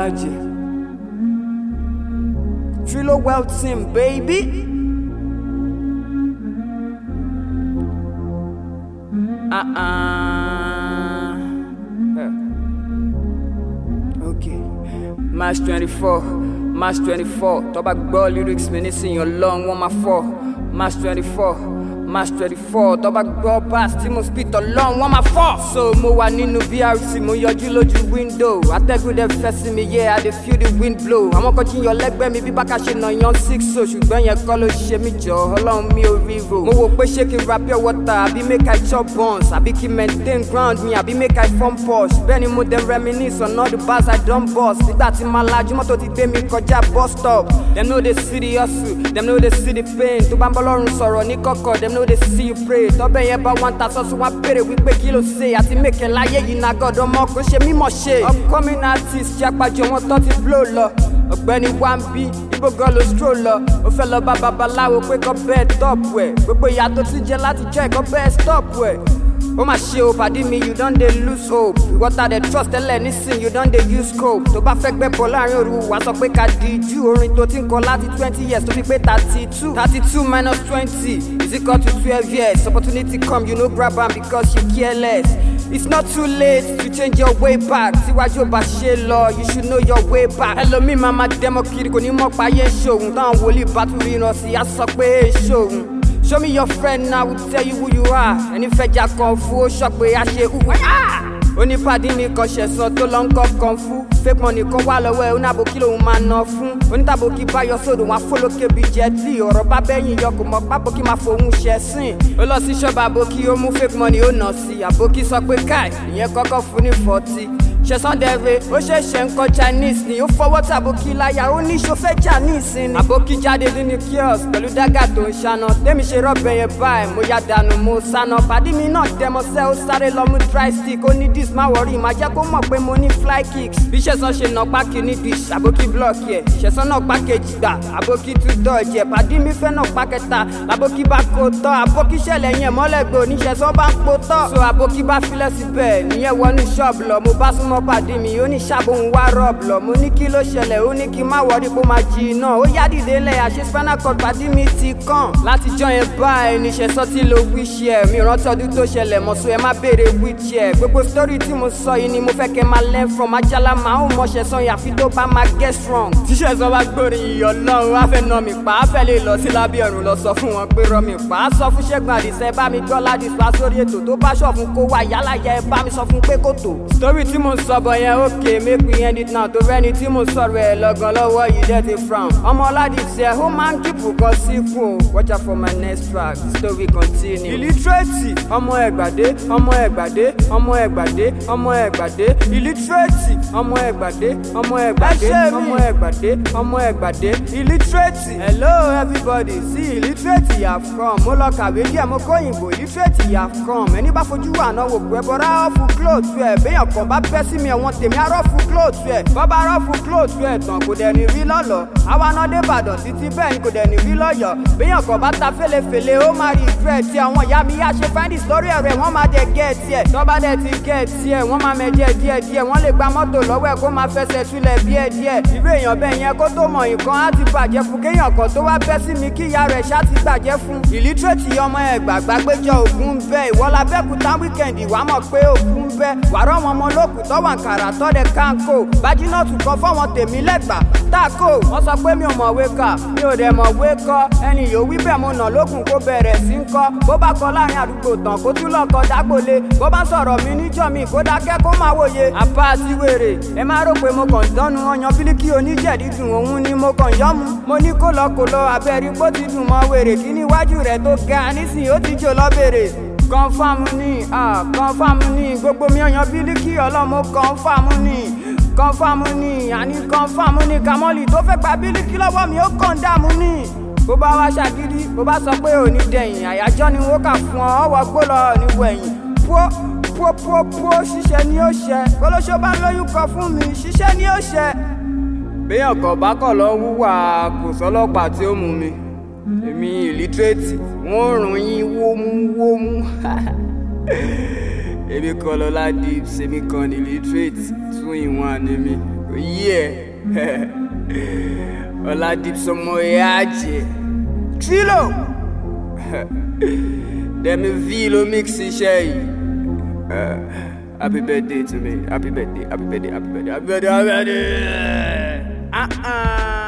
Alaji. Philo Well Team, baby. Okay. March 24. Tó bá gbọ́ lyrics mi nísìnyí Ọlọ́run wọ́n máa fọ́. March 24. Tó bá gbọ́ bass tí mo spit Ọlọ́run wọ́n máa fọ́. So mo wà nínú BRC mo yọjú lójú window. Atẹ́gùn dẹ̀ fẹ́ sí mi, yeah, I dey feel the wind blow. Àwọn kan jíyàn lẹ́gbẹ́ mi bí bákà ṣe nà yan 6 so ṣùgbọ́n yẹn kọ́ ló ṣe mí jọ Ọlọ́run mi ò ríro. Mo wò pé ṣé kí n ra pure water àbí make I chop buns àbí kí maintain ground mi àbí make I form posh. Bẹ́ẹ̀ni mo dem reminisce on all the bars I don bust. Nígbà tí màá lajú mọ́tò ti gbé mi kọjá bus stop. Dem no dey see the hustle, dem no dey see the pain. Tó bá ń bọ́ lọ́rùn sọ̀rọ̀ ní kọ̀kọ̀, dem no dey see you pray. Tọ́bẹ̀ yẹn bá wọn ta sọ́sọ́ wọn béèrè wípé kí ló ṣe àti mèkè láyé yìí na gọ́dọ̀ mọ́ kó ṣe mímọ̀ ṣe. Upcoming artist ṣe àpàjọ wọn tó ti blow lọ. Ọ̀gbẹ́ni Wambi ibo gan ló stroll lọ. Ó fẹ́ lọ bá babaláwo pé kọ́ bẹ́ẹ̀ top ẹ̀. Gbogbo ìyá tó ti jẹ láti jẹ́ ẹ̀kọ́ bẹ́ẹ̀ stop ẹ̀. Ó mà ṣe o pàdé mi you don dey lose hope. Ìwọ́ta dey trust tẹ́lẹ̀ nísìn you don dey use cope. Tó bá fẹ́ gbẹ́bọ̀ láàrin òru wá sọ pé ká di jù. Orin tó ti ń kọ láti 20 years tó fi pé 32. 32 minus 20 is equal to 12 years. Opportunity come you no grab am because you careless. It's not too late to change your way back. Síwájú ọba ṣe lọ, you should know your way back. Ẹlòmíì máa ma dẹ́mọ̀ kiri kò ní mọ̀ páyé ṣòun. Táwọn wòlíì bá tún ríran sí, á sọ pé ṣòun. Show me your friend now, will tell you who you are. Ẹni fẹjà kan fún ó sọ pé a ṣe hùwà. Onípàdé mi kan ṣẹ̀sán tó lọ ń kọ́ kan fún. Fake money kan wà lọ́wọ́ ẹ̀ oníàbòkí lòun máa ná fún. Onítàbòkí bá yọ sódò wọn afólókè bíi jẹ́tì. Ọ̀rọ̀ bá bẹ́yìn yọ kò mọ̀ pábòkí máa fòun ṣẹ̀sìn. Ó lọ sí ṣọ́ọ̀bù àbòkí ó mú fake money ó nà sí. Àbòkí sọ pé káì ìyẹn kọ́kọ́ fún ní 40. Ṣẹ̀sán dẹ̀rẹ̀ ó ṣẹ̀ṣẹ̀ ń kọ́ Chinese ni ó fọwọ́ tàbókí láyà ó ní ṣòfẹ́ Chinese ni. Àbókí jáde nínú kiosk pẹ̀lú dágà tó ń ṣáná. Tẹ́mi ṣe rọ́bẹ̀ yẹn báyìí mo yá dànù mo sáná. Pàdé mi náà dẹmọsẹ́ ó sáré lọ mú dry stick. Ó ní dis má wọrí má jẹ́ kó mọ̀ pé mo ní fly kicks. Bí Ṣẹ̀sán ṣe nà pákí ní dish àbókí blọọkì ẹ̀. Ṣẹ̀sán náà pákéjì gbà àbókí tún dọ̀jì ẹ̀. Pàdé mi fẹ́ náà pákẹ́ta àbókí bá kó tọ́. Àbókí ṣẹlẹ̀ yẹn mọ́lẹ́gbẹ̀ oníṣẹ̀sán bá ń po tọ́. So àbókí bá filẹ̀ síbẹ̀ níyẹn wọnú ṣọ́ọ̀bù lọ. Mo bá súnmọ́ pàdé mi ó ní ṣàbòhùn wá rọ́ọ̀bù lọ. Mo ní kí ló ṣẹlẹ̀ ó ní kí n má wọrí kó máa jí iná. Ó yá dìde lẹ̀ àṣẹ spinal cord pàdé mi ti kàn. Látijọ́ yẹn báyìí ní Ṣẹ̀sán tí lo wheelchair. Mi rántí ọdún tó ṣẹlẹ̀ mọ̀ so ẹ má béèrè wheelchair. Gbogbo story tí mo sọ yìí ni mo fẹ́ kẹ́ máa learn from. Ajala máa ń mọ Ṣẹ̀sán yàfi tó bá máa get strong. Tí Ṣẹ̀sán bá gbórin iyọ̀ Ọlọ́run á fẹ́ nà mí pa. Á fẹ́ lè lọ sí lábẹ́ ọ̀run lọ sọ fún wọn pé rọ mí pa. Á sọ fún Ṣẹ́gun Àdìsẹ́ bá mi gbọ́ láti sọ sórí ètò tó bá ṣọ̀ fún kó wá yálà yẹ ẹ bá mi sọ fún pé kò tó. Story tí mo sọ bọ̀ yẹn okay make we end it now. Tó rẹ́ni tí mo sọ̀rọ̀ ẹ̀ lọ́gàn lọ́wọ́ yìí dẹ́ ti frown. Ọmọ Ọládìsẹ́ ó máa ń kíkù kan síkù. Watch out for my next track, the story continue. Illiterate ọmọ Ẹ̀gbàdé ọmọ Ẹ̀gbàdé ọmọ Ẹ̀gbàdé ọmọ Ẹ̀gbàdé. Illiterate ọmọ Ẹ̀gbàdé ọmọ Ẹ̀gbàdé ọmọ Ẹ̀gbàdé ọmọ Ẹ̀gbàdé. Illiterate. Hello everybody, see illiterate you have come. Mo lọ kàwé díẹ̀ mo kó òyìnbó illiterate you have come. Ẹni bá fojú wà náà wò pé bọ́dá ọ̀fù clothes ẹ̀. Béèyàn kan bá bẹ́ sí mi ẹ̀wọ̀n tèmi arọ́fù clothes ẹ̀. Bọ́bá arọ́fù clothes ẹ̀ tán kò dẹ̀ ní rí lọ́lọ́. Àwa náà dé Ìbàdàn títí bẹ́ẹ̀ ni kò dẹ̀ ní rí lọ́yọ̀. Béèyàn kan bá ta fèlèfèlè ó máa rí ìfẹ́ tí àwọn ìyá mi yá ṣe findis lórí ẹ̀rẹ̀ wọ́n máa dẹ̀ gẹ̀ẹ́tì ẹ̀. Tọ́ba dẹ̀ ti gẹ̀ẹ́tì ẹ̀ wọ́n máa mẹ́jẹ̀ díẹ̀díẹ̀. Wọ́n lè gba mọ́tò lọ́wọ́ ẹ̀ kó máa fẹsẹ̀ túlẹ̀ díẹ̀díẹ̀. Irú èèyàn bẹ́ẹ̀ yẹn kó tó mọ̀ nǹkan á ti bàjẹ́ fún kéèyàn kan tó wá bẹ́ sí mi kí ìyá rẹ̀ ṣá ti gbàjẹ́ fún. Illiterate ọmọ Ẹ̀gbá gbàgbéjọ ògún bẹ́ ìwọ́lá bẹ́kúta wíkẹ̀ndì wàá mọ̀ pé ògún bẹ́. Wàrọ̀ wọn ọmọ olókùn tọ́wọ̀ àǹkàrà tọ́dẹ kánkó. Bájínọ́ọ̀tù kan fọ́wọn tèmi lẹ́gbà táàkó. Wọ́n sọ pé mi ò mọ̀wé kà mi ò dẹ̀ mọ̀wé kọ́. Ẹni yóò wí bẹ́ẹ̀ mo nà lókun kó bẹ̀rẹ̀ sí ń kọ́. Bó bá kọ láàrin àdúgbò tán kó tún lọ kọ dágbòle. Bó bá sọ̀rọ̀ mi níjọ́ mi kó dákẹ́ kó máa wòye. Àpá àti wèrè ẹ má rò pé mo kàn dánu ọyàn bílíkì oníjẹ̀dí dùn òun ni mo kàn yọ́ mu. Mo ní kó lọ abẹ́rí pó ti dùn mọ́ wèrè kí níwájú rẹ̀ tó ga nísìnyí ó ti jò lọ́bẹ̀rẹ̀. Kọ́nfàmù ní gbogbo mi ọyàn bílíkì ọlọ́mọ kọ́nfàmù ní àní kọ́nfàmù ní Kamọ́lì tó fẹ́ gba bílíkì lọ́wọ́ mi ó kàn dààmú ní. Bó bá wá ṣàgídí bó bá sọ pé ò ní dẹ̀yìn àyájọ́ ni wọ́n kà fún ọ ọwọ́ gbó lọ níwẹ̀yìn. Pó ṣiṣẹ́ ni ó ṣẹ kólóṣó bá lóyún kọ fún mi ṣiṣẹ́ ni ó ṣẹ. Béèyàn kan bá kọ̀ lọ wúwà kò sọ́lọ́pàá tí ó mú mi. Èmi illiterate wọ́n rùn yín wómú. Èmi kan Lọ́lá Dibs èmi kan illiterate 2 in 1 ni mi. Yeah. Oladipo Somoyaji. Trilo. Demi Vilo mixi shay. Happy birthday to me. Happy birthday. Happy birthday. Happy birthday. Happy birthday. Happy birthday.